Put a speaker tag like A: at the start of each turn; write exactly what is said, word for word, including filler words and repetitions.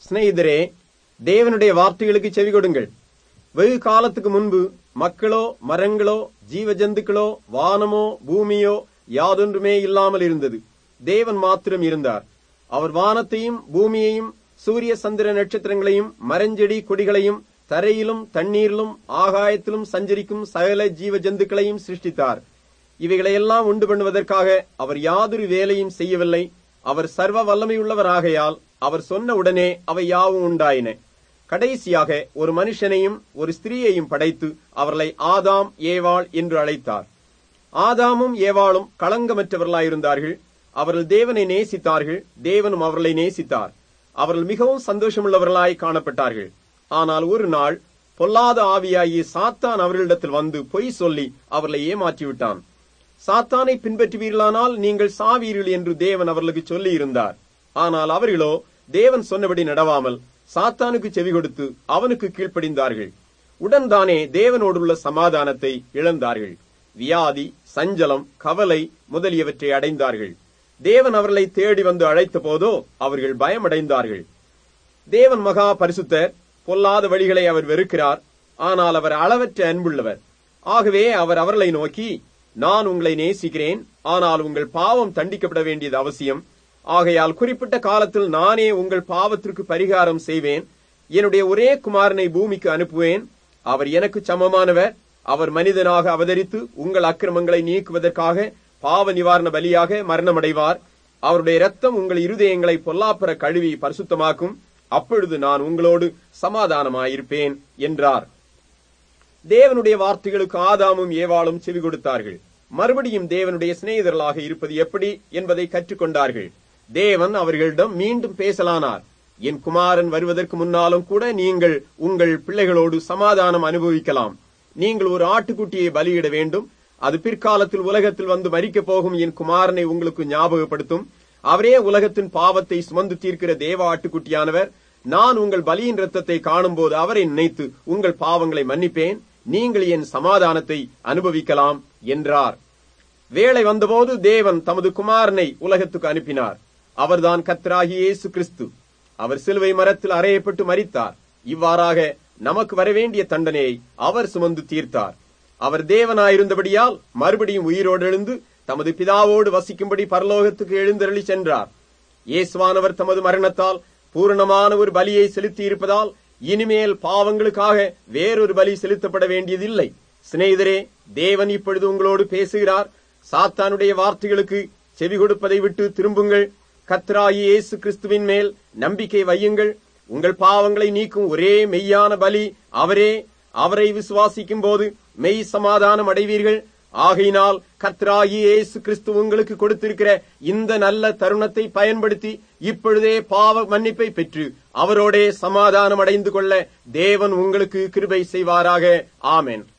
A: சிநேகிதரே, தேவனுடைய வார்த்தைகளுக்கு செவி கொடுங்கள். வெகு காலத்துக்கு முன்பு மக்களோ மரங்களோ ஜீவ ஜந்துக்களோ வானமோ பூமியோ யாதொன்றுமே இல்லாமல் இருந்தது. தேவன் மாத்திரம் இருந்தார். அவர் வானத்தையும் பூமியையும் சூரிய சந்திர நட்சத்திரங்களையும் மரஞ்செடி கொடிகளையும் தரையிலும் தண்ணீரிலும் ஆகாயத்திலும் சஞ்சரிக்கும் சகல ஜீவ ஜந்துக்களையும் சிருஷ்டித்தார். இவைகளையெல்லாம் உண்டு பண்ணுவதற்காக அவர் யாதொரு வேலையும் செய்யவில்லை. அவர் சர்வ வல்லமையுள்ளவராகையால் அவர் சொன்ன உடனே அவை யாவும் உண்டாயின. கடைசியாக ஒரு மனுஷனையும் ஒரு ஸ்திரீயையும் படைத்து அவர்களை ஆதாம் ஏவாள் என்று அழைத்தார். ஆதாமும் ஏவாளும் களங்கமற்றவர்களாயிருந்தார்கள். அவர்கள் தேவனை நேசித்தார்கள். தேவனும் அவர்களை நேசித்தார். அவர்கள் மிகவும் சந்தோஷமுள்ளவர்களாய் காணப்பட்டார்கள். ஆனால் ஒரு நாள் பொல்லாத ஆவியாகிய சாத்தான் அவர்களிடத்தில் வந்து பொய் சொல்லி அவர்களை ஏமாற்றிவிட்டான். சாத்தானை பின்பற்றுவீர்களானால் நீங்கள் சாவீர்கள் என்று தேவன் அவர்களுக்கு சொல்லி இருந்தார். ஆனால் அவர்களோ தேவன் சொன்னபடி நடவாமல் சாத்தானுக்கு செவி கொடுத்து அவனுக்கு கீழ்ப்படிந்தார்கள். உடன் தானே தேவனோடுள்ள சமாதானத்தை இழந்தார்கள். வியாதி, சஞ்சலம், கவலை முதலியவற்றை அடைந்தார்கள். தேவன் அவர்களை தேடி வந்து அழைத்த போதோ அவர்கள் பயமடைந்தார்கள். தேவன் மகா பரிசுத்தர். பொல்லாத வழிகளை அவர் வெறுக்கிறார். ஆனால் அவர் அளவற்ற அன்புள்ளவர். ஆகவே அவர் அவர்களை நோக்கி, நான் உங்களை நேசிக்கிறேன். ஆனால் உங்கள் பாவம் தண்டிக்கப்பட வேண்டியது அவசியம். ஆகையால் குறிப்பிட்ட காலத்தில் நானே உங்கள் பாவத்திற்கு பரிகாரம் செய்வேன். என்னுடைய ஒரே குமாரனை பூமிக்கு அனுப்புவேன். அவர் எனக்கு சமமானவர். அவர் மனிதனாக அவதரித்து உங்கள் அக்கிரமங்களை நீக்குவதற்காக பாவ நிவாரண பலியாக மரணமடைவார். அவருடைய இரத்தம் உங்கள் இருதயங்களை பொல்லாப்பர கழுவி பரிசுத்தமாக்கும். அப்பொழுது நான் உங்களோடு சமாதானமாயிருப்பேன் என்றார். தேவனுடைய வார்த்தைகளுக்கு ஆதாமும் ஏவாளும் செவி கொடுத்தார்கள். மறுபடியும் தேவனுடைய சிநேகிதர்களாக இருப்பது எப்படி என்பதை கற்றுக்கொண்டார்கள். தேவன் அவர்களிடம் மீண்டும் பேசலானார். என் குமாரன் வருவதற்கு முன்னாலும் கூட நீங்கள் உங்கள் பிள்ளைகளோடு சமாதானம் அனுபவிக்கலாம். நீங்கள் ஒரு ஆட்டுக்குட்டியை பலியிட வேண்டும். அது பிற்காலத்தில் உலகத்தில் வந்து மரிக்கப் போகும் என் குமாரனை உங்களுக்கு ஞாபகப்படுத்தும். அவரே உலகத்தின் பாவத்தை சுமந்து தீர்க்கிற தேவ ஆட்டுக்குட்டியானவர். நான் உங்கள் பலியின் இரத்தத்தை காணும் போது அவரை நினைத்து உங்கள் பாவங்களை மன்னிப்பேன். நீங்கள் என் சமாதானத்தை அனுபவிக்கலாம் என்றார். வேளை வந்தபோது தேவன் தமது குமாரனை உலகத்துக்கு அனுப்பினார். அவர்தான் கர்த்தராகிய இயேசு கிறிஸ்து. அவர் சிலுவை மரத்தில் அறையப்பட்டு மரித்தார். இவ்வாறாக நமக்கு வரவேண்டிய தண்டனையை அவர் சுமந்து தீர்த்தார். அவர் தேவனாயிருந்தபடியால் மறுபடியும் உயிரோடு எழுந்து தமது பிதாவோடு வசிக்கும்படி பரலோகத்துக்கு எழுந்தருளி சென்றார். இயேசுவானவர் தமது மரணத்தால் பூரணமான ஒரு பலியை செலுத்தி இருப்பதால் இனிமேல் பாவங்களுக்காக வேறொரு பலி செலுத்தப்பட வேண்டியதில்லை. சிநேகிதரே, தேவன் இப்பொழுது உங்களோடு பேசுகிறார். சாத்தானுடைய வார்த்தைகளுக்கு செவி கொடுப்பதை விட்டு திரும்புங்கள். கர்த்தராகிய இயேசு கிறிஸ்துவின் மேல் நம்பிக்கை வையுங்கள். உங்கள் பாவங்களை நீக்கும் ஒரே மெய்யான பலி அவரே. அவரை விசுவாசிக்கும் போது மெய் சமாதானம் அடைவீர்கள். ஆகையினால் கர்த்தராகிய இயேசு கிறிஸ்து உங்களுக்கு கொடுத்திருக்கிற இந்த நல்ல தருணத்தை பயன்படுத்தி இப்பொழுதே பாவ மன்னிப்பை பெற்று அவரோடே சமாதானம் அடைந்து கொள்ள தேவன் உங்களுக்கு கிருபை செய்வாராக. ஆமென்.